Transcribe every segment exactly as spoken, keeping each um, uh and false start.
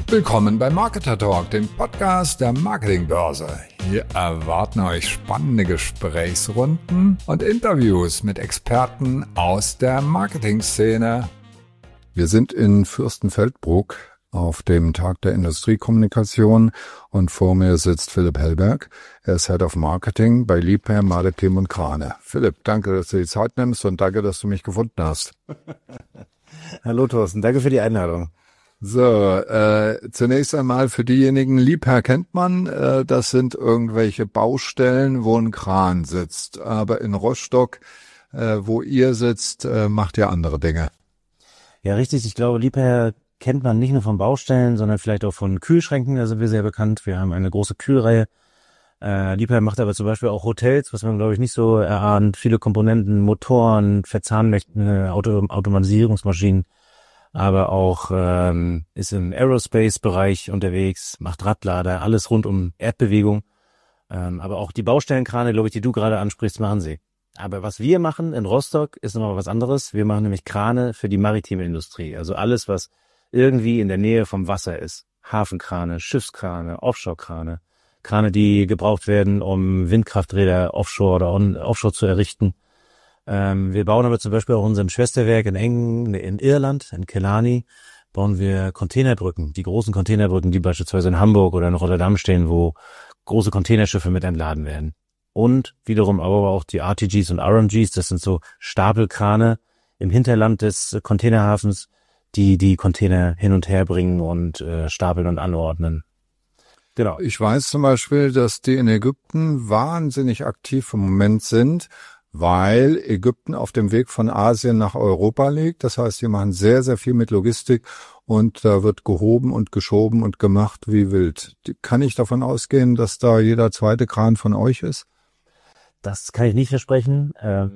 Willkommen bei Marketer Talk, dem Podcast der Marketingbörse. Hier erwarten euch spannende Gesprächsrunden und Interviews mit Experten aus der Marketingszene. Wir sind in Fürstenfeldbruck auf dem Tag der Industriekommunikation und vor mir sitzt Philipp Hellberg. Er ist Head of Marketing bei Liebherr, Mahle-Kim und Krane. Philipp, danke, dass du die Zeit nimmst und danke, dass du mich gefunden hast. Hallo Thorsten, danke für die Einladung. So, äh, zunächst einmal für diejenigen, Liebherr kennt man, äh, das sind irgendwelche Baustellen, wo ein Kran sitzt. Aber in Rostock, äh, wo ihr sitzt, äh, macht ihr andere Dinge. Ja, richtig. Ich glaube, Liebherr kennt man nicht nur von Baustellen, sondern vielleicht auch von Kühlschränken. Da sind wir sehr bekannt. Wir haben eine große Kühlreihe. Äh, Liebherr macht aber zum Beispiel auch Hotels, was man, glaube ich, nicht so erahnt. Viele Komponenten, Motoren, Verzahnmächte, Auto, Automatisierungsmaschinen. Aber auch ähm, ist im Aerospace-Bereich unterwegs, macht Radlader, alles rund um Erdbewegung. Ähm, aber auch die Baustellenkrane, glaube ich, die du gerade ansprichst, machen sie. Aber was wir machen in Rostock, ist nochmal was anderes. Wir machen nämlich Krane für die maritime Industrie. Also alles, was irgendwie in der Nähe vom Wasser ist. Hafenkrane, Schiffskrane, Offshore-Krane. Krane, die gebraucht werden, um Windkrafträder offshore oder on, offshore zu errichten. Ähm, wir bauen aber zum Beispiel auch unserem Schwesterwerk in Engen, in Irland, in Killarney, bauen wir Containerbrücken. Die großen Containerbrücken, die beispielsweise in Hamburg oder in Rotterdam stehen, wo große Containerschiffe mit entladen werden. Und wiederum aber auch die R T Gs und R M Gs, das sind so Stapelkrane im Hinterland des Containerhafens, die die Container hin und her bringen und äh, stapeln und anordnen. Genau. Ich weiß zum Beispiel, dass die in Ägypten wahnsinnig aktiv im Moment sind, weil Ägypten auf dem Weg von Asien nach Europa liegt. Das heißt, die machen sehr, sehr viel mit Logistik und da wird gehoben und geschoben und gemacht wie wild. Kann ich davon ausgehen, dass da jeder zweite Kran von euch ist? Das kann ich nicht versprechen.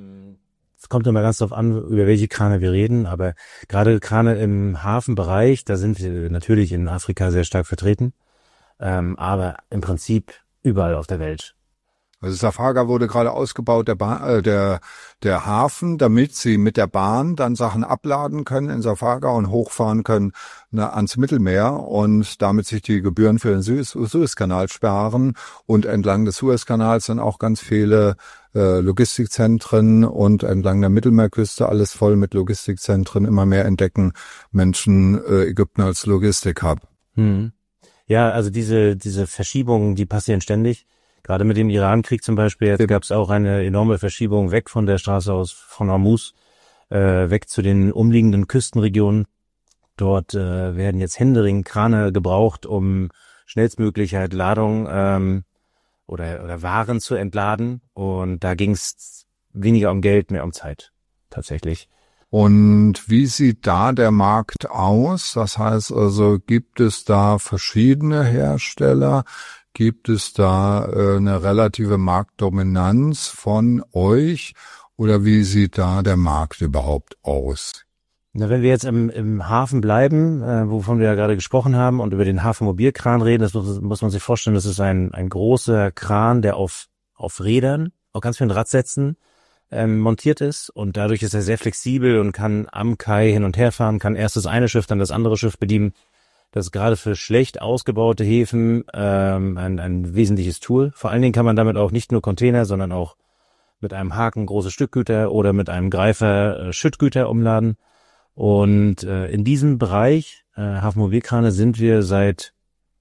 Es kommt immer ganz darauf an, über welche Krane wir reden, aber gerade Krane im Hafenbereich, da sind wir natürlich in Afrika sehr stark vertreten, aber im Prinzip überall auf der Welt. Also Safaga wurde gerade ausgebaut, der, Bahn, äh, der der Hafen, damit sie mit der Bahn dann Sachen abladen können in Safaga und hochfahren können ne, ans Mittelmeer und damit sich die Gebühren für den Suez, Suezkanal sparen. Und entlang des Suezkanals sind auch ganz viele äh, Logistikzentren und entlang der Mittelmeerküste alles voll mit Logistikzentren. Immer mehr entdecken Menschen äh, Ägypten als Logistikhub. Hm. Ja, also diese diese Verschiebungen, die passieren ständig. Gerade mit dem Iran-Krieg zum Beispiel gab es auch eine enorme Verschiebung weg von der Straße aus von Hormuz, äh, weg zu den umliegenden Küstenregionen. Dort äh, werden jetzt händeringend Krane gebraucht, um schnellstmöglich halt Ladung ähm, oder, oder Waren zu entladen. Und da ging es weniger um Geld, mehr um Zeit tatsächlich. Und wie sieht da der Markt aus? Das heißt also, gibt es da verschiedene Hersteller? Gibt es da äh, eine relative Marktdominanz von euch oder wie sieht da der Markt überhaupt aus? Na, wenn wir jetzt im, im Hafen bleiben, äh, wovon wir ja gerade gesprochen haben und über den Hafenmobilkran reden, das muss, muss man sich vorstellen, das ist ein, ein großer Kran, der auf, auf Rädern, auf ganz vielen Radsätzen ähm, montiert ist und dadurch ist er sehr flexibel und kann am Kai hin und her fahren, kann erst das eine Schiff, dann das andere Schiff bedienen. Das ist gerade für schlecht ausgebaute Häfen ähm, ein, ein wesentliches Tool. Vor allen Dingen kann man damit auch nicht nur Container, sondern auch mit einem Haken große Stückgüter oder mit einem Greifer äh, Schüttgüter umladen. Und äh, in diesem Bereich, äh, Hafenmobilkrane, sind wir seit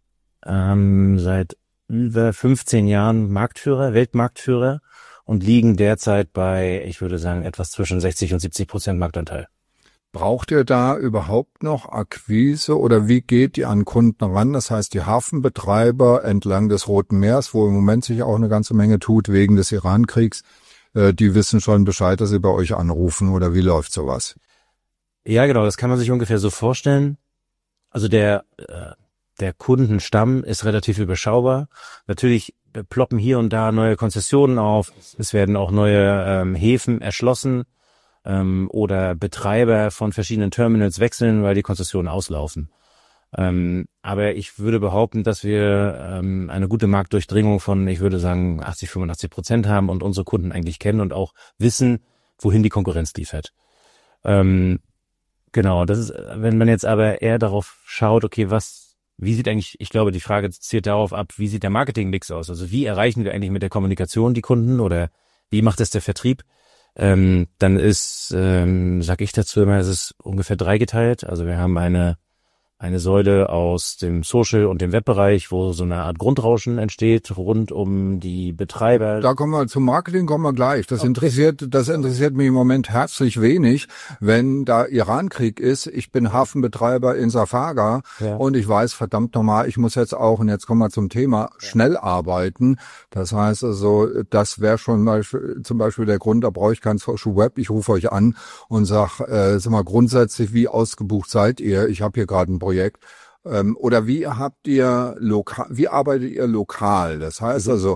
ähm, seit über fünfzehn Jahren Marktführer, Weltmarktführer und liegen derzeit bei, ich würde sagen, etwas zwischen sechzig und siebzig Prozent Marktanteil. Braucht ihr da überhaupt noch Akquise oder wie geht ihr an Kunden ran? Das heißt, die Hafenbetreiber entlang des Roten Meers, wo im Moment sich auch eine ganze Menge tut wegen des Iran-Kriegs, äh, die wissen schon Bescheid, dass sie bei euch anrufen oder wie läuft sowas? Ja, genau, das kann man sich ungefähr so vorstellen. Also der äh, der Kundenstamm ist relativ überschaubar. Natürlich ploppen hier und da neue Konzessionen auf. Es werden auch neue ähm, Häfen erschlossen. Oder Betreiber von verschiedenen Terminals wechseln, weil die Konzessionen auslaufen. Ähm, aber ich würde behaupten, dass wir ähm, eine gute Marktdurchdringung von, ich würde sagen, achtzig, fünfundachtzig Prozent haben und unsere Kunden eigentlich kennen und auch wissen, wohin die Konkurrenz liefert. Ähm, genau, das ist, wenn man jetzt aber eher darauf schaut, okay, was wie sieht eigentlich, ich glaube, die Frage zielt darauf ab, wie sieht der Marketingmix aus? Also wie erreichen wir eigentlich mit der Kommunikation die Kunden oder wie macht es der Vertrieb? Ähm, dann ist, ähm, sag ich dazu immer, es ist ungefähr dreigeteilt. Also wir haben eine eine Säule aus dem Social- und dem Webbereich, wo so eine Art Grundrauschen entsteht rund um die Betreiber. Da kommen wir zum Marketing, kommen wir gleich. Das interessiert, das interessiert mich im Moment herzlich wenig, wenn da Irankrieg ist. Ich bin Hafenbetreiber in Safaga ja. und ich weiß, verdammt nochmal, ich muss jetzt auch, und jetzt kommen wir zum Thema, schnell arbeiten. Das heißt also, das wäre schon mal zum Beispiel der Grund, da brauche ich kein Social Web. Ich rufe euch an und sage, äh, sag mal, grundsätzlich, wie ausgebucht seid ihr? Ich habe hier gerade ein Projekt. Ähm, oder wie habt ihr lokal, wie arbeitet ihr lokal? Das heißt also,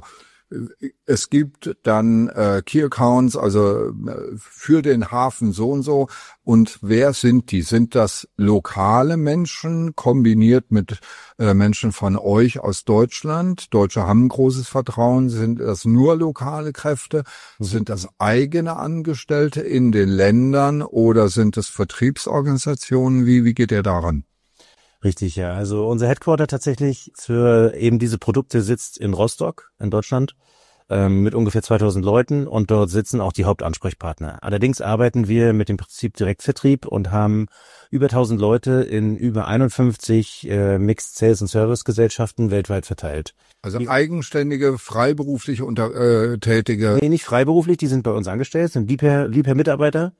es gibt dann äh, Key Accounts, also äh, für den Hafen so und so. Und wer sind die? Sind das lokale Menschen kombiniert mit äh, Menschen von euch aus Deutschland? Deutsche haben ein großes Vertrauen. Sind das nur lokale Kräfte? Sind das eigene Angestellte in den Ländern oder sind das Vertriebsorganisationen? Wie, wie geht ihr daran? Richtig, ja. Also unser Headquarter tatsächlich für eben diese Produkte sitzt in Rostock in Deutschland ähm, mit ungefähr zweitausend Leuten und dort sitzen auch die Hauptansprechpartner. Allerdings arbeiten wir mit dem Prinzip Direktvertrieb und haben über tausend Leute in über einundfünfzig äh, Mixed Sales und Service Gesellschaften weltweit verteilt. Also eigenständige, freiberufliche unter, äh, Tätige? Nee, nicht freiberuflich, die sind bei uns angestellt, sind Liebherr, Liebherr-Mitarbeiter.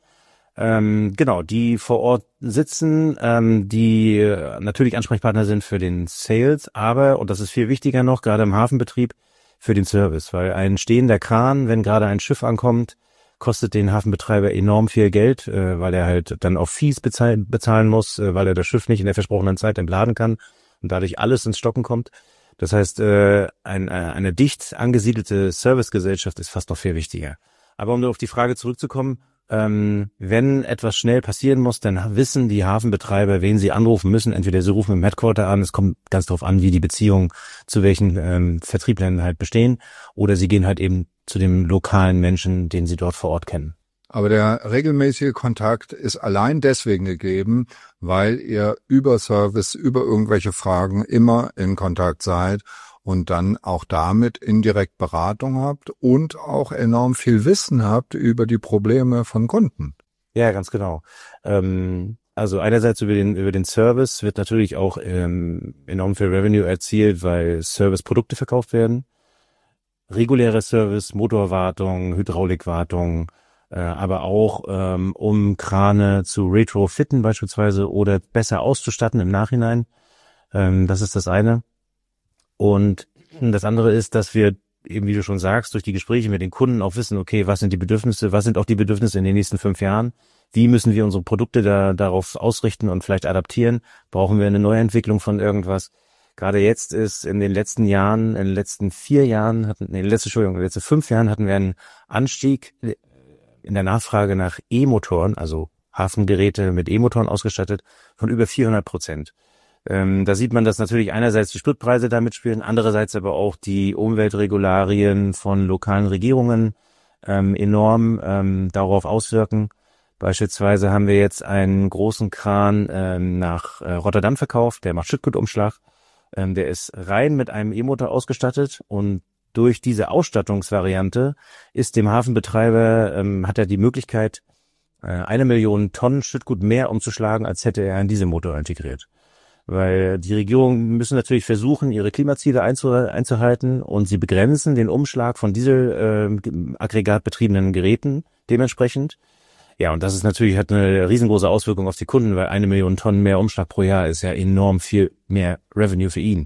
Ähm, genau, die vor Ort sitzen, ähm, die äh, natürlich Ansprechpartner sind für den Sales, aber, und das ist viel wichtiger noch, gerade im Hafenbetrieb, für den Service, weil ein stehender Kran, wenn gerade ein Schiff ankommt, kostet den Hafenbetreiber enorm viel Geld, äh, weil er halt dann auch Fees bezahlen, bezahlen muss, äh, weil er das Schiff nicht in der versprochenen Zeit entladen kann und dadurch alles ins Stocken kommt. Das heißt, äh, ein, eine dicht angesiedelte Servicegesellschaft ist fast noch viel wichtiger. Aber um nur auf die Frage zurückzukommen, Ähm, wenn etwas schnell passieren muss, dann wissen die Hafenbetreiber, wen sie anrufen müssen. Entweder sie rufen im Headquarter an, es kommt ganz darauf an, wie die Beziehungen zu welchen ähm, Vertrieblern halt bestehen, oder sie gehen halt eben zu dem lokalen Menschen, den sie dort vor Ort kennen. Aber der regelmäßige Kontakt ist allein deswegen gegeben, weil ihr über Service, über irgendwelche Fragen immer in Kontakt seid und dann auch damit indirekt Beratung habt und auch enorm viel Wissen habt über die Probleme von Kunden. Ja, ganz genau. Ähm, also einerseits über den über den Service wird natürlich auch ähm, enorm viel Revenue erzielt, weil Serviceprodukte verkauft werden. Reguläre Service, Motorwartung, Hydraulikwartung, äh, aber auch ähm, um Krane zu retrofitten beispielsweise oder besser auszustatten im Nachhinein. Ähm, das ist das eine. Und das andere ist, dass wir eben, wie du schon sagst, durch die Gespräche mit den Kunden auch wissen, okay, was sind die Bedürfnisse, was sind auch die Bedürfnisse in den nächsten fünf Jahren? Wie müssen wir unsere Produkte da darauf ausrichten und vielleicht adaptieren? Brauchen wir eine Neuentwicklung von irgendwas? Gerade jetzt ist in den letzten Jahren, in den letzten vier Jahren, hatten, nee, letzte, Entschuldigung, in den letzten fünf Jahren hatten wir einen Anstieg in der Nachfrage nach E-Motoren, also Hafengeräte mit E-Motoren ausgestattet, von über vierhundert Prozent. Ähm, da sieht man, dass natürlich einerseits die Spritpreise da mitspielen, andererseits aber auch die Umweltregularien von lokalen Regierungen ähm, enorm ähm, darauf auswirken. Beispielsweise haben wir jetzt einen großen Kran ähm, nach äh, Rotterdam verkauft, der macht Schüttgutumschlag. Ähm, der ist rein mit einem E-Motor ausgestattet und durch diese Ausstattungsvariante ist dem Hafenbetreiber, ähm, hat er die Möglichkeit, äh, eine Million Tonnen Schüttgut mehr umzuschlagen, als hätte er einen Dieselmotor integriert. Weil die Regierungen müssen natürlich versuchen, ihre Klimaziele einzuhalten und sie begrenzen den Umschlag von Dieselaggregatbetriebenen Geräten dementsprechend. Ja, und das ist natürlich, hat eine riesengroße Auswirkung auf die Kunden, weil eine Million Tonnen mehr Umschlag pro Jahr ist ja enorm viel mehr Revenue für ihn.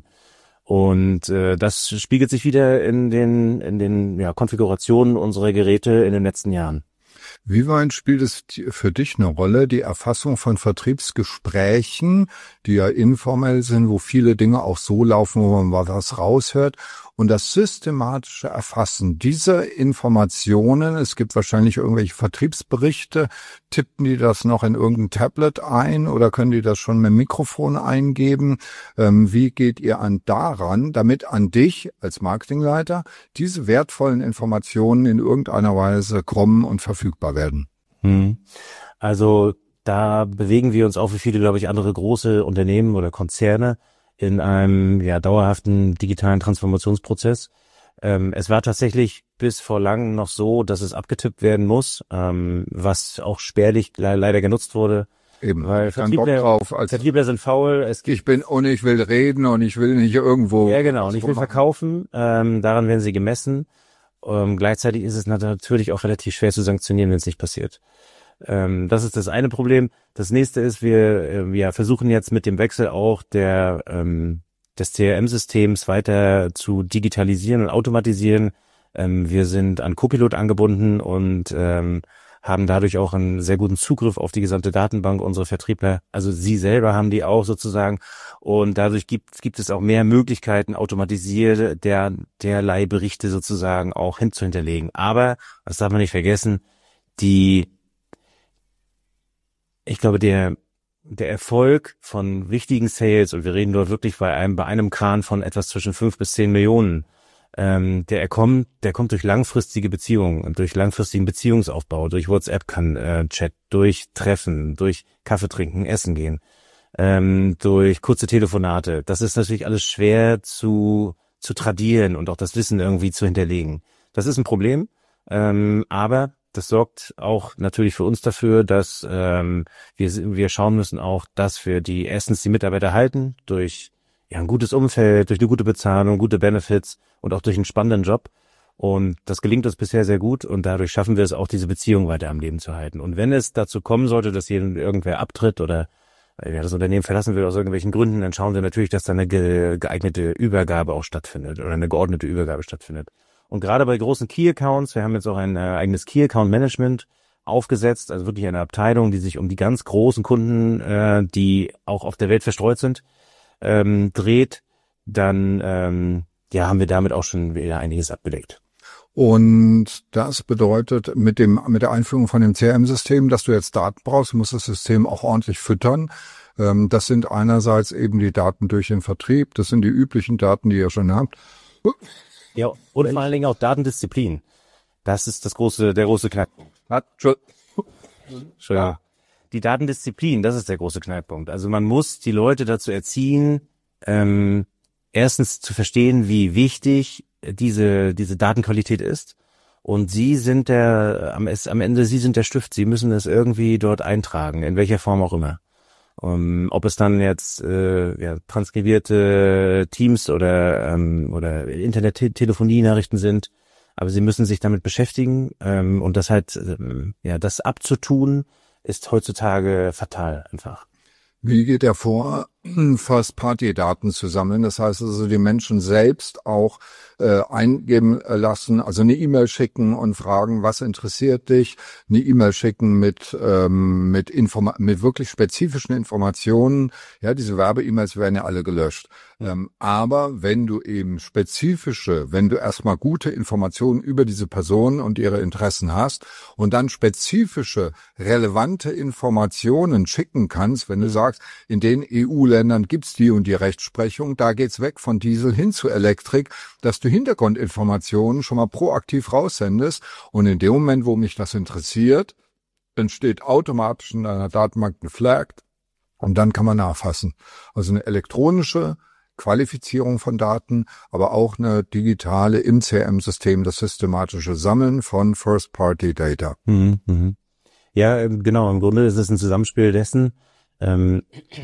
Und äh, das spiegelt sich wieder in den in den ja, Konfigurationen unserer Geräte in den letzten Jahren. Wie weit spielt es für dich eine Rolle, die Erfassung von Vertriebsgesprächen, die ja informell sind, wo viele Dinge auch so laufen, wo man mal was raushört, und das systematische Erfassen dieser Informationen? Es gibt wahrscheinlich irgendwelche Vertriebsberichte. Tippen die das noch in irgendein Tablet ein oder können die das schon mit dem Mikrofon eingeben? Ähm, wie geht ihr an daran, damit an dich als Marketingleiter diese wertvollen Informationen in irgendeiner Weise kommen und verfügbar werden? Hm. Also da bewegen wir uns auch wie viele, glaube ich, andere große Unternehmen oder Konzerne in einem ja dauerhaften digitalen Transformationsprozess. Ähm, es war tatsächlich bis vor langem noch so, dass es abgetippt werden muss, ähm, was auch spärlich le- leider genutzt wurde. Eben, Weil dann Bock Vertriebler, drauf. Als Vertriebler sind faul. Es gibt, ich bin und ich will reden und ich will nicht irgendwo. ja genau, und ich will verkaufen. Ähm, daran werden sie gemessen. Ähm, gleichzeitig ist es natürlich auch relativ schwer zu sanktionieren, wenn es nicht passiert. Ähm, das ist das eine Problem. Das nächste ist, wir, äh, wir versuchen jetzt mit dem Wechsel auch der ähm, des C R M-Systems weiter zu digitalisieren und automatisieren. Ähm, wir sind an Copilot angebunden und ähm, haben dadurch auch einen sehr guten Zugriff auf die gesamte Datenbank unserer Vertriebler. Also sie selber haben die auch sozusagen. Und dadurch gibt, gibt es auch mehr Möglichkeiten, automatisierte der, derlei Berichte sozusagen auch hinzuhinterlegen. Aber, das darf man nicht vergessen, die, ich glaube, der, der Erfolg von wichtigen Sales, und wir reden dort wirklich bei einem, bei einem Kran von etwas zwischen fünf bis zehn Millionen, Ähm, der kommt, der kommt durch langfristige Beziehungen, durch langfristigen Beziehungsaufbau, durch WhatsApp-Chat, durch Treffen, durch Kaffee trinken, Essen gehen, ähm, durch kurze Telefonate. Das ist natürlich alles schwer zu zu tradieren und auch das Wissen irgendwie zu hinterlegen. Das ist ein Problem, ähm, aber das sorgt auch natürlich für uns dafür, dass ähm, wir wir schauen müssen auch, dass wir die erstens die Mitarbeiter halten durch ja ein gutes Umfeld, durch eine gute Bezahlung, gute Benefits und auch durch einen spannenden Job. Und das gelingt uns bisher sehr gut und dadurch schaffen wir es auch, diese Beziehung weiter am Leben zu halten. Und wenn es dazu kommen sollte, dass hier irgendwer abtritt oder ja, das Unternehmen verlassen will aus irgendwelchen Gründen, dann schauen wir natürlich, dass da eine ge- geeignete Übergabe auch stattfindet oder eine geordnete Übergabe stattfindet. Und gerade bei großen Key-Accounts, wir haben jetzt auch ein äh, eigenes Key-Account-Management aufgesetzt, also wirklich eine Abteilung, die sich um die ganz großen Kunden, äh, die auch auf der Welt verstreut sind, ähm, dreht, dann ähm, ja haben wir damit auch schon wieder einiges abgedeckt. Und das bedeutet mit dem mit der Einführung von dem C R M-System, dass du jetzt Daten brauchst, du musst das System auch ordentlich füttern. Ähm, das sind einerseits eben die Daten durch den Vertrieb, das sind die üblichen Daten, die ihr schon habt. Ja, und vor allen Dingen auch Datendisziplin. Das ist das große, der große Knackpunkt. Entschuldigung. Die Datendisziplin, das ist der große Knackpunkt. Also man muss die Leute dazu erziehen, ähm, erstens zu verstehen, wie wichtig diese diese Datenqualität ist. Und sie sind der am, am Ende, sie sind der Stift. Sie müssen es irgendwie dort eintragen, in welcher Form auch immer. Um, ob es dann jetzt äh, ja, transkribierte Teams oder ähm, oder Internet-Telefonie-Nachrichten sind, aber sie müssen sich damit beschäftigen ähm, und das halt ähm, ja das abzutun ist heutzutage fatal einfach. Wie geht er vor, First-Party-Daten zu sammeln? Das heißt also, die Menschen selbst auch äh, eingeben lassen, also eine E-Mail schicken und fragen, was interessiert dich? Eine E-Mail schicken mit ähm, mit Informa- mit wirklich spezifischen Informationen. Ja, diese Werbe-E-Mails werden ja alle gelöscht. Ähm, aber wenn du eben spezifische, wenn du erstmal gute Informationen über diese Person und ihre Interessen hast und dann spezifische, relevante Informationen schicken kannst, wenn du sagst, in den E U-Ländern gibt's die und die Rechtsprechung, da geht's weg von Diesel hin zu Elektrik, dass du Hintergrundinformationen schon mal proaktiv raussendest und in dem Moment, wo mich das interessiert, entsteht automatisch in deiner Datenbank ein Flag und dann kann man nachfassen. Also eine elektronische Qualifizierung von Daten, aber auch eine digitale im C R M-System, das systematische Sammeln von First-Party-Data. Mhm, mhm. Ja, genau. Im Grunde ist es ein Zusammenspiel dessen. Ähm,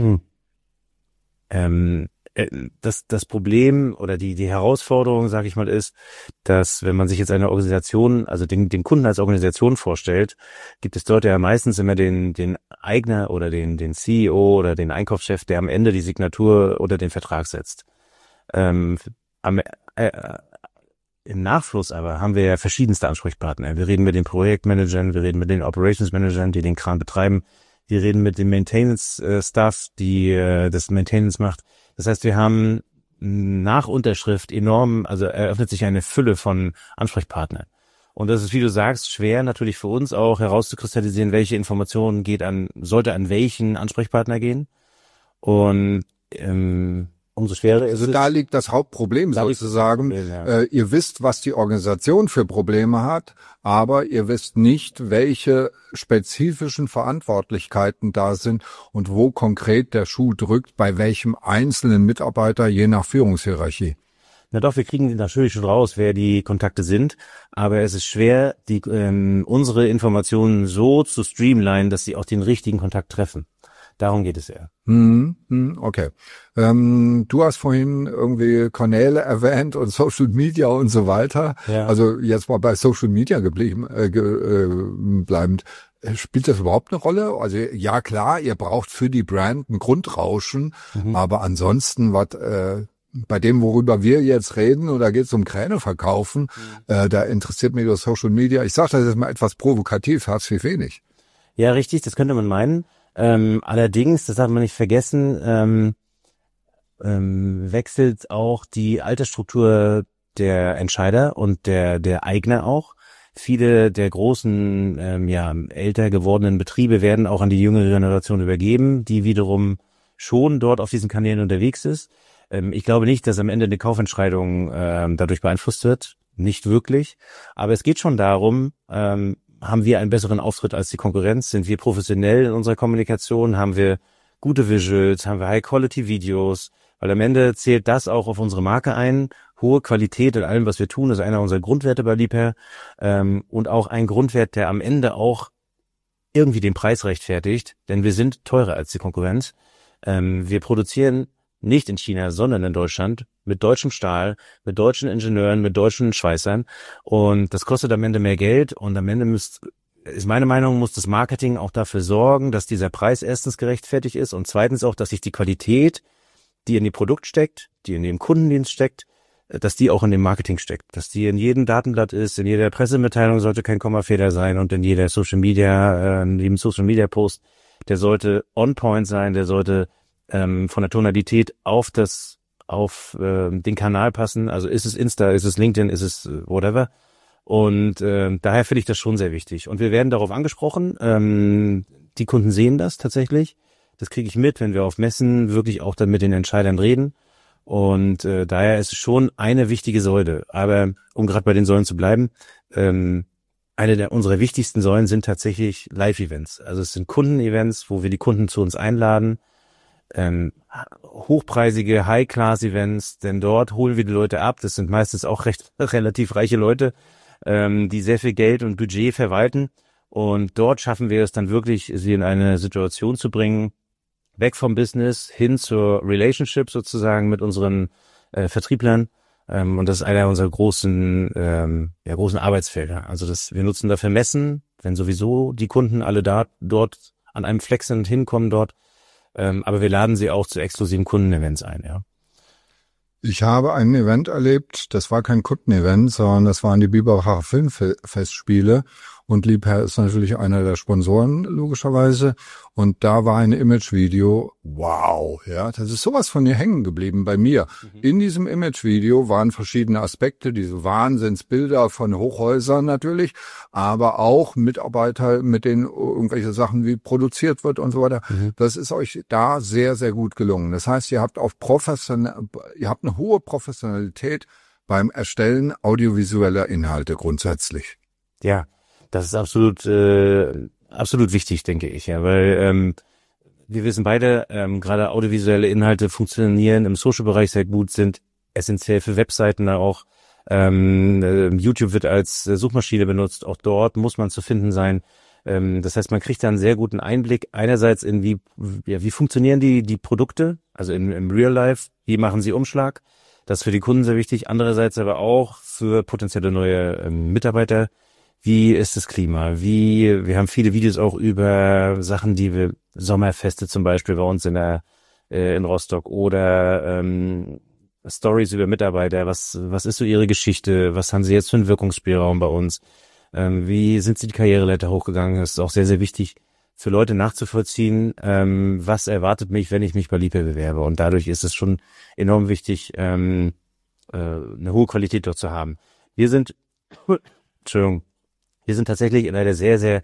ähm, das das Problem oder die die Herausforderung, sage ich mal, ist, dass wenn man sich jetzt eine Organisation, also den den Kunden als Organisation vorstellt, gibt es dort ja meistens immer den den Eigner oder den den C E O oder den Einkaufschef, der am Ende die Signatur oder den Vertrag setzt. Ähm, am, äh, Im Nachfluss aber haben wir ja verschiedenste Ansprechpartner. Wir reden mit den Projektmanagern, wir reden mit den Operations-Managern, die den Kran betreiben. Wir reden mit dem Maintenance-Staff, die äh, das Maintenance macht. Das heißt, wir haben nach Unterschrift enorm, also eröffnet sich eine Fülle von Ansprechpartnern. Und das ist, wie du sagst, schwer natürlich für uns auch herauszukristallisieren, welche Informationen geht an, sollte an welchen Ansprechpartner gehen. Und ähm, umso schwerer ist also es. Also da liegt das Hauptproblem da sozusagen. Problem, ja. äh, ihr wisst, was die Organisation für Probleme hat, aber ihr wisst nicht, welche spezifischen Verantwortlichkeiten da sind und wo konkret der Schuh drückt, bei welchem einzelnen Mitarbeiter, je nach Führungshierarchie. Na doch, wir kriegen natürlich schon raus, wer die Kontakte sind, aber es ist schwer, die ähm, unsere Informationen so zu streamlinen, dass sie auch den richtigen Kontakt treffen. Darum geht es eher. Hm, hm, okay. Ähm, du hast vorhin irgendwie Kanäle erwähnt und Social Media und so weiter. Ja. Also jetzt mal bei Social Media geblieben, äh, ge, äh, bleibend. Spielt das überhaupt eine Rolle? Also ja klar, ihr braucht für die Brand ein Grundrauschen, mhm. aber ansonsten was äh, bei dem, worüber wir jetzt reden, oder geht es um Kräne verkaufen, mhm. äh, da interessiert mich das Social Media. Ich sage das jetzt mal etwas provokativ, herzlich wenig. Ja, richtig, das könnte man meinen. Ähm, allerdings, das darf man nicht vergessen, ähm, ähm, wechselt auch die Altersstruktur der Entscheider und der der Eigner auch. Viele der großen, ähm, ja, älter gewordenen Betriebe werden auch an die jüngere Generation übergeben, die wiederum schon dort auf diesen Kanälen unterwegs ist. Ähm, ich glaube nicht, dass am Ende eine Kaufentscheidung ähm, dadurch beeinflusst wird. Nicht wirklich. Aber es geht schon darum, ähm, haben wir einen besseren Auftritt als die Konkurrenz? Sind wir professionell in unserer Kommunikation? Haben wir gute Visuals? Haben wir High-Quality-Videos? Weil am Ende zählt das auch auf unsere Marke ein. Hohe Qualität in allem, was wir tun, ist einer unserer Grundwerte bei Liebherr. Ähm, und auch ein Grundwert, der am Ende auch irgendwie den Preis rechtfertigt. Denn wir sind teurer als die Konkurrenz. Ähm, wir produzieren nicht in China, sondern in Deutschland, mit deutschem Stahl, mit deutschen Ingenieuren, mit deutschen Schweißern. Und das kostet am Ende mehr Geld. Und am Ende müsst, ist meine Meinung, muss das Marketing auch dafür sorgen, dass dieser Preis erstens gerechtfertigt ist und zweitens auch, dass sich die Qualität, die in dem Produkt steckt, die in dem Kundendienst steckt, dass die auch in dem Marketing steckt. Dass die in jedem Datenblatt ist, in jeder Pressemitteilung sollte kein Kommafehler sein und in jeder Social Media, äh, in jedem Social Media Post, der sollte on point sein, der sollte ähm, von der Tonalität auf das, auf äh, den Kanal passen. Also ist es Insta, ist es LinkedIn, ist es äh, whatever. Und äh, daher finde ich das schon sehr wichtig. Und wir werden darauf angesprochen. Ähm, die Kunden sehen das tatsächlich. Das kriege ich mit, wenn wir auf Messen wirklich auch dann mit den Entscheidern reden. Und äh, daher ist es schon eine wichtige Säule. Aber um gerade bei den Säulen zu bleiben, ähm, eine der unserer wichtigsten Säulen sind tatsächlich Live-Events. Also es sind Kundenevents, wo wir die Kunden zu uns einladen. Ähm, hochpreisige High-Class-Events, denn dort holen wir die Leute ab. Das sind meistens auch recht relativ reiche Leute, ähm, die sehr viel Geld und Budget verwalten. Und dort schaffen wir es dann wirklich, sie in eine Situation zu bringen, weg vom Business hin zur Relationship sozusagen mit unseren äh, Vertrieblern. Ähm, und das ist einer unserer großen, ähm, ja, großen Arbeitsfelder. Also das, wir nutzen dafür Messen, wenn sowieso die Kunden alle da dort an einem Flex sind, hinkommen dort. Ähm, aber wir laden sie auch zu exklusiven Kundenevents ein, ja. Ich habe ein Event erlebt, das war kein Kundenevent, sondern das waren die Biberbacher Filmfestspiele. Und Liebherr ist natürlich einer der Sponsoren, logischerweise. Und da war ein Imagevideo, wow, ja, das ist sowas von mir hängen geblieben bei mir. Mhm. In diesem Imagevideo waren verschiedene Aspekte, diese Wahnsinnsbilder von Hochhäusern natürlich, aber auch Mitarbeiter, mit denen irgendwelche Sachen wie produziert wird und so weiter. Mhm. Das ist euch da sehr, sehr gut gelungen. Das heißt, ihr habt auf professionell, ihr habt eine hohe Professionalität beim Erstellen audiovisueller Inhalte grundsätzlich. Ja. Das ist absolut äh, absolut wichtig, denke ich, ja, weil ähm, wir wissen beide, ähm, gerade audiovisuelle Inhalte funktionieren im Social-Bereich sehr gut, sind essentiell für Webseiten auch. Ähm, äh, YouTube wird als Suchmaschine benutzt, auch dort muss man zu finden sein. Ähm, das heißt, man kriegt da einen sehr guten Einblick einerseits in wie ja, wie funktionieren die die Produkte, also im, im Real Life, wie machen sie Umschlag. Das ist für die Kunden sehr wichtig. Andererseits aber auch für potenzielle neue ähm, Mitarbeiter. Wie ist das Klima? Wie, wir haben viele Videos auch über Sachen, die wir, Sommerfeste zum Beispiel bei uns in der, äh, in Rostock oder, ähm, Stories über Mitarbeiter. Was, was ist so ihre Geschichte? Was haben sie jetzt für einen Wirkungsspielraum bei uns? Ähm, wie sind sie die Karriereleiter hochgegangen? Das ist auch sehr, sehr wichtig für Leute nachzuvollziehen. Ähm, was erwartet mich, wenn ich mich bei Liebherr bewerbe? Und dadurch ist es schon enorm wichtig, ähm, äh, eine hohe Qualität dort zu haben. Wir sind, Entschuldigung, Wir sind tatsächlich in einer sehr, sehr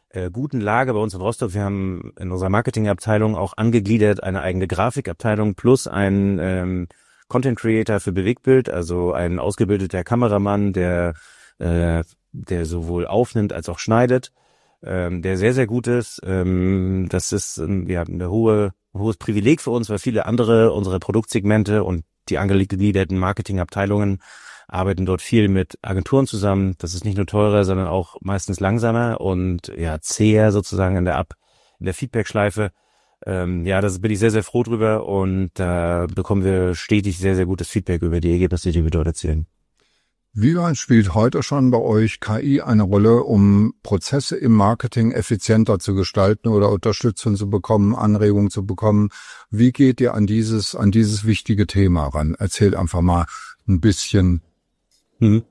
äh, guten Lage bei uns in Rostock. Wir haben in unserer Marketingabteilung auch angegliedert eine eigene Grafikabteilung plus einen ähm, Content Creator für Bewegtbild, also ein ausgebildeter Kameramann, der äh, der sowohl aufnimmt als auch schneidet, ähm, der sehr, sehr gut ist. Ähm, das ist ähm, ja eine hohe, ein hohes Privileg für uns, weil viele andere unsere Produktsegmente und die angegliederten Marketingabteilungen arbeiten dort viel mit Agenturen zusammen. Das ist nicht nur teurer, sondern auch meistens langsamer und ja zäher sozusagen in der Ab in der Feedback-Schleife. Ähm, ja, da bin ich sehr, sehr froh drüber und da äh, bekommen wir stetig sehr, sehr gutes Feedback über die Ergebnisse, die wir dort erzielen. Wie weit spielt heute schon bei euch K I eine Rolle, um Prozesse im Marketing effizienter zu gestalten oder Unterstützung zu bekommen, Anregungen zu bekommen? Wie geht ihr an dieses, an dieses wichtige Thema ran? Erzählt einfach mal ein bisschen. Hm.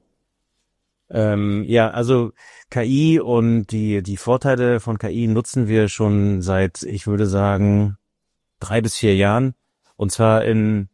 Ähm, ja, also K I und die die Vorteile von K I nutzen wir schon seit, ich würde sagen, drei bis vier Jahren und zwar in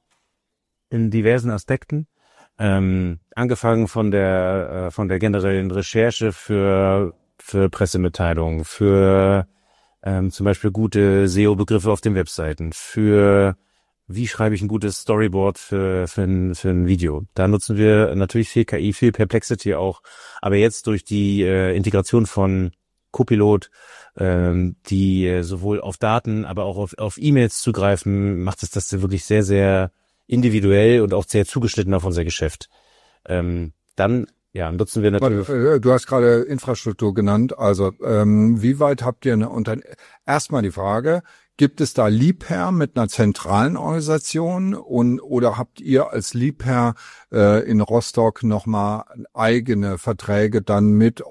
in diversen Aspekten. Ähm, angefangen von der äh, von der generellen Recherche für für Pressemitteilungen, für ähm, zum Beispiel gute S E O-Begriffe auf den Webseiten, für wie schreibe ich ein gutes Storyboard für für ein, für ein Video. Da nutzen wir natürlich viel K I, viel Perplexity auch. Aber jetzt durch die äh, Integration von Copilot, ähm, die äh, sowohl auf Daten, aber auch auf, auf E-Mails zugreifen, macht es das wirklich sehr, sehr individuell und auch sehr zugeschnitten auf unser Geschäft. Ähm, dann ja nutzen wir natürlich. Warte, du hast gerade Infrastruktur genannt. Also ähm, wie weit habt ihr eine Unter erstmal die Frage: Gibt es da Liebherr mit einer zentralen Organisation und oder habt ihr als Liebherr äh, in Rostock nochmal eigene Verträge dann mit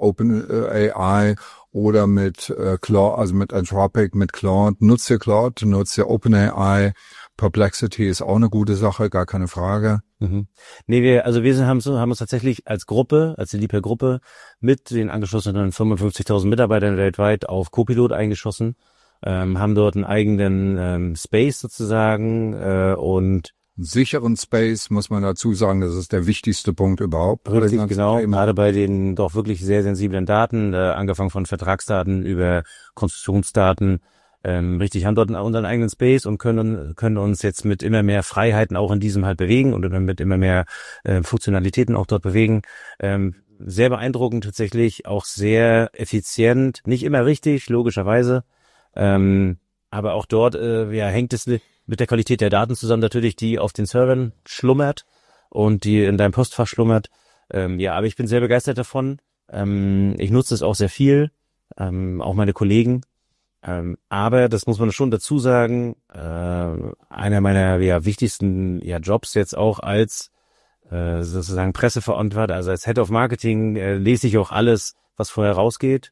OpenAI oder mit äh, Claude, also mit Anthropic, mit Claude? Nutzt ihr Claude? Nutzt ihr OpenAI? Perplexity ist auch eine gute Sache, gar keine Frage. Mhm. Nee, wir, also wir haben, so, haben uns tatsächlich als Gruppe, als die Liebherr-Gruppe mit den angeschlossenen fünfundfünfzigtausend Mitarbeitern weltweit auf Copilot eingeschossen. Ähm, haben dort einen eigenen ähm, Space sozusagen äh, und einen sicheren Space, muss man dazu sagen, das ist der wichtigste Punkt überhaupt. Richtig, genau, gerade bei den doch wirklich sehr sensiblen Daten, äh, angefangen von Vertragsdaten über Konstruktionsdaten, ähm, richtig, haben dort unseren eigenen Space und können können uns jetzt mit immer mehr Freiheiten auch in diesem halt bewegen und mit immer mehr äh, Funktionalitäten auch dort bewegen. Ähm, sehr beeindruckend tatsächlich, auch sehr effizient, nicht immer richtig, logischerweise. Ähm, aber auch dort äh, ja, hängt es mit der Qualität der Daten zusammen, natürlich, die auf den Servern schlummert und die in deinem Postfach schlummert. Ähm, ja, aber ich bin sehr begeistert davon. Ähm, ich nutze es auch sehr viel, ähm, auch meine Kollegen. Ähm, aber das muss man schon dazu sagen, äh, einer meiner ja, wichtigsten ja, Jobs jetzt auch als äh, sozusagen Presseverantwortlicher, also als Head of Marketing äh, lese ich auch alles, was vorher rausgeht.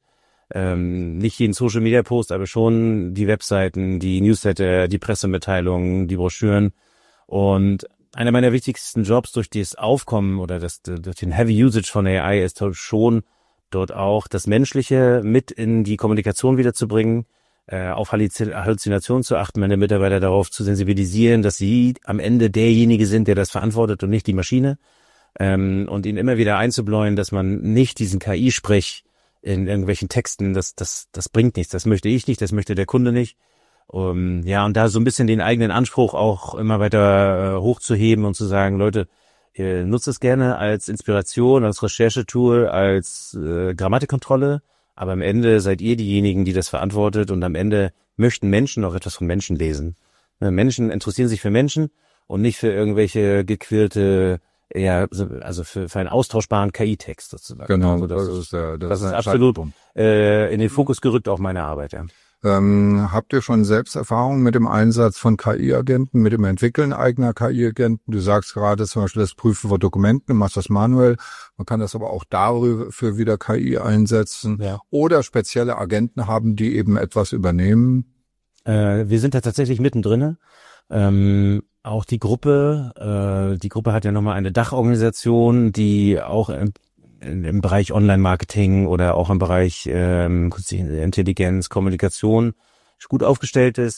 Ähm, nicht jeden Social-Media-Post, aber schon die Webseiten, die Newsletter, die Pressemitteilungen, die Broschüren. Und einer meiner wichtigsten Jobs durch das Aufkommen oder das, durch den Heavy Usage von A I ist schon dort auch das Menschliche mit in die Kommunikation wiederzubringen, äh, auf Halluzinationen zu achten, meine Mitarbeiter darauf zu sensibilisieren, dass sie am Ende derjenige sind, der das verantwortet und nicht die Maschine. Ähm, und ihnen immer wieder einzubläuen, dass man nicht diesen K I-Sprech in irgendwelchen Texten, das, das, das bringt nichts. Das möchte ich nicht, das möchte der Kunde nicht. Um, ja, und da so ein bisschen den eigenen Anspruch auch immer weiter äh, hochzuheben und zu sagen, Leute, ihr nutzt es gerne als Inspiration, als Recherchetool, als äh, Grammatikkontrolle, aber am Ende seid ihr diejenigen, die das verantwortet und am Ende möchten Menschen auch etwas von Menschen lesen. Ne, Menschen interessieren sich für Menschen und nicht für irgendwelche gequirlte, ja, also für, für einen austauschbaren K I-Text sozusagen. Genau, also das, das ist, der, das das ist ist absolut äh, in den Fokus gerückt, auch meine Arbeit, ja. Ähm, habt ihr schon selbst Erfahrungen mit dem Einsatz von K I-Agenten, mit dem Entwickeln eigener K I-Agenten? Du sagst gerade zum Beispiel das Prüfen von Dokumenten, du machst das manuell. Man kann das aber auch dafür wieder K I einsetzen. Ja. Oder spezielle Agenten haben, die eben etwas übernehmen. Äh, wir sind da tatsächlich mittendrin. Ähm, auch die Gruppe, äh, die Gruppe hat ja nochmal eine Dachorganisation, die auch im im Bereich Online-Marketing oder auch im Bereich ähm, künstliche Intelligenz, Kommunikation gut aufgestellt ist.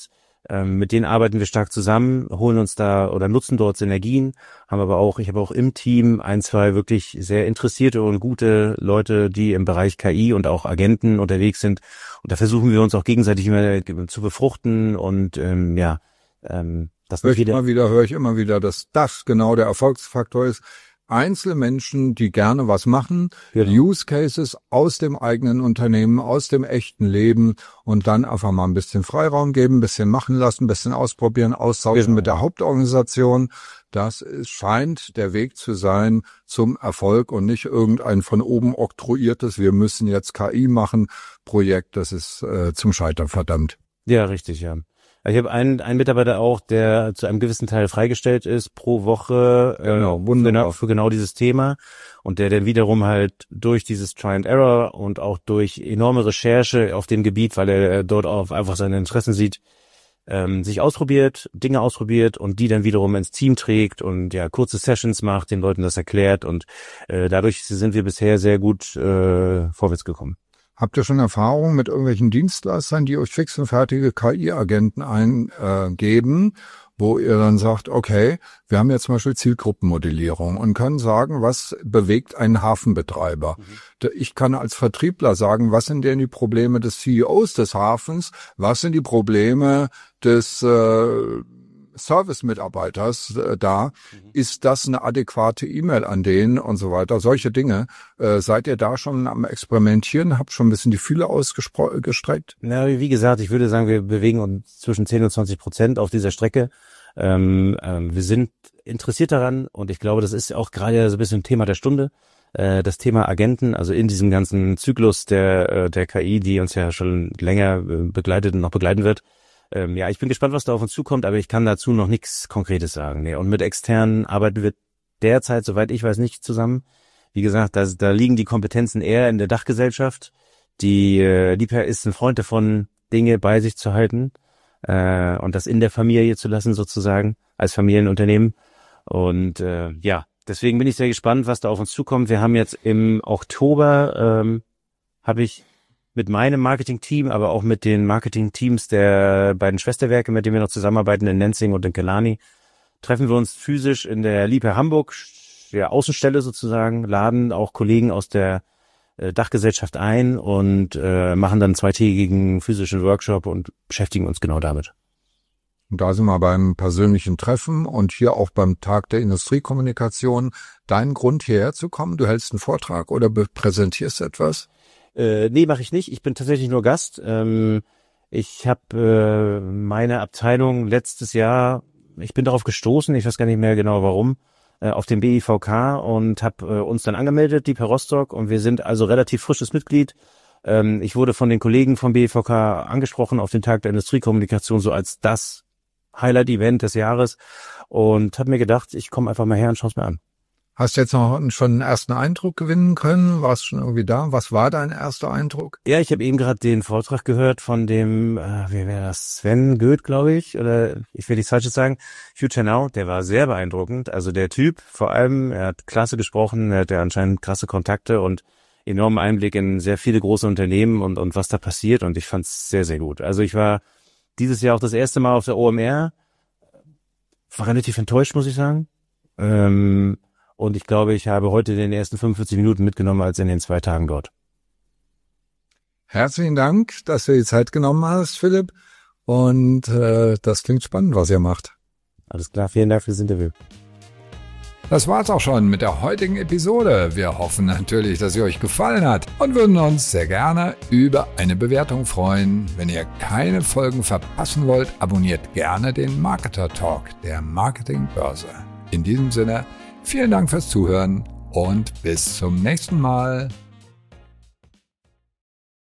Ähm, mit denen arbeiten wir stark zusammen, holen uns da oder nutzen dort Synergien, haben aber auch, ich habe auch im Team ein, zwei wirklich sehr interessierte und gute Leute, die im Bereich K I und auch Agenten unterwegs sind. Und da versuchen wir uns auch gegenseitig immer zu befruchten und ähm, ja, ähm, das Hör nicht ich wieder. immer wieder, höre ich immer wieder, dass das genau der Erfolgsfaktor ist. Einzelne Menschen, die gerne was machen, Genau. Use Cases aus dem eigenen Unternehmen, aus dem echten Leben und dann einfach mal ein bisschen Freiraum geben, ein bisschen machen lassen, ein bisschen ausprobieren, austauschen Genau. mit der Hauptorganisation. Das ist, scheint der Weg zu sein zum Erfolg und nicht irgendein von oben oktroyiertes, wir müssen jetzt K I machen, Projekt. Das ist äh, zum Scheitern verdammt. Ja, richtig, ja. Ich habe einen, einen Mitarbeiter auch, der zu einem gewissen Teil freigestellt ist pro Woche äh, Genau, wunderbar. genau, für genau dieses Thema und der dann wiederum halt durch dieses Try and Error und auch durch enorme Recherche auf dem Gebiet, weil er dort auch einfach seine Interessen sieht, ähm, sich ausprobiert, Dinge ausprobiert und die dann wiederum ins Team trägt und ja kurze Sessions macht, den Leuten das erklärt und äh, dadurch sind wir bisher sehr gut äh, vorwärts gekommen. Habt ihr schon Erfahrungen mit irgendwelchen Dienstleistern, die euch fix und fertige K I-Agenten eingeben, wo ihr dann sagt, okay, wir haben jetzt zum Beispiel Zielgruppenmodellierung und können sagen, was bewegt einen Hafenbetreiber? Mhm. Ich kann als Vertriebler sagen, was sind denn die Probleme des C E Os des Hafens? Was sind die Probleme des äh, Service-Mitarbeiters äh, da, mhm. ist das eine adäquate E-Mail an den und so weiter, solche Dinge. Äh, seid ihr da schon am Experimentieren? Habt schon ein bisschen die Fühler ausgestreckt? Na, wie gesagt, ich würde sagen, wir bewegen uns zwischen zehn und zwanzig Prozent auf dieser Strecke. Ähm, ähm, wir sind interessiert daran und ich glaube, das ist auch gerade so ein bisschen Thema der Stunde. Äh, das Thema Agenten, also in diesem ganzen Zyklus der, der K I, die uns ja schon länger begleitet und noch begleiten wird. Ähm, ja, ich bin gespannt, was da auf uns zukommt, aber ich kann dazu noch nichts Konkretes sagen. Nee. Und mit externen arbeiten wir derzeit, soweit ich weiß, nicht zusammen. Wie gesagt, da, da liegen die Kompetenzen eher in der Dachgesellschaft. Die äh, Liebherr ist ein Freund davon, Dinge bei sich zu halten äh, und das in der Familie zu lassen sozusagen, als Familienunternehmen. Und äh, ja, deswegen bin ich sehr gespannt, was da auf uns zukommt. Wir haben jetzt im Oktober, ähm, habe ich mit meinem Marketing-Team, aber auch mit den Marketing-Teams der beiden Schwesterwerke, mit denen wir noch zusammenarbeiten, in Nenzing und in Kelani, treffen wir uns physisch in der Liebherr Hamburg, der Außenstelle sozusagen, laden auch Kollegen aus der äh, Dachgesellschaft ein und äh, machen dann einen zweitägigen physischen Workshop und beschäftigen uns genau damit. Und da sind wir beim persönlichen Treffen und hier auch beim Tag der Industriekommunikation. Dein Grund, hierher zu kommen, du hältst einen Vortrag oder präsentierst etwas? Äh, nee, mache ich nicht. Ich bin tatsächlich nur Gast. Ähm, ich habe äh, meine Abteilung letztes Jahr, ich bin darauf gestoßen, ich weiß gar nicht mehr genau warum, äh, auf dem B I V K und habe äh, uns dann angemeldet, die per Rostock, und wir sind also relativ frisches Mitglied. Ähm, ich wurde von den Kollegen vom B I V K angesprochen auf den Tag der Industriekommunikation so als das Highlight-Event des Jahres und habe mir gedacht, ich komme einfach mal her und schaue es mir an. Hast du jetzt noch schon einen ersten Eindruck gewinnen können? Warst du schon irgendwie da? Was war dein erster Eindruck? Ja, ich habe eben gerade den Vortrag gehört von dem, äh, wie wäre das, Sven Goeth, glaube ich, oder ich will nichts Falsches sagen, Future Now, der war sehr beeindruckend. Also der Typ, vor allem, er hat klasse gesprochen, er hat ja anscheinend krasse Kontakte und enormen Einblick in sehr viele große Unternehmen und, und was da passiert, und ich fand es sehr, sehr gut. Also ich war dieses Jahr auch das erste Mal auf der O M R, war relativ enttäuscht, muss ich sagen. Ähm, Und ich glaube, ich habe heute den ersten fünfundvierzig Minuten mitgenommen als in den zwei Tagen dort. Herzlichen Dank, dass du die Zeit genommen hast, Philipp. Und äh, das klingt spannend, was ihr macht. Alles klar, vielen Dank für das Interview. Das war's auch schon mit der heutigen Episode. Wir hoffen natürlich, dass sie euch gefallen hat und würden uns sehr gerne über eine Bewertung freuen. Wenn ihr keine Folgen verpassen wollt, abonniert gerne den Marketer Talk der Marketingbörse. In diesem Sinne, vielen Dank fürs Zuhören und bis zum nächsten Mal.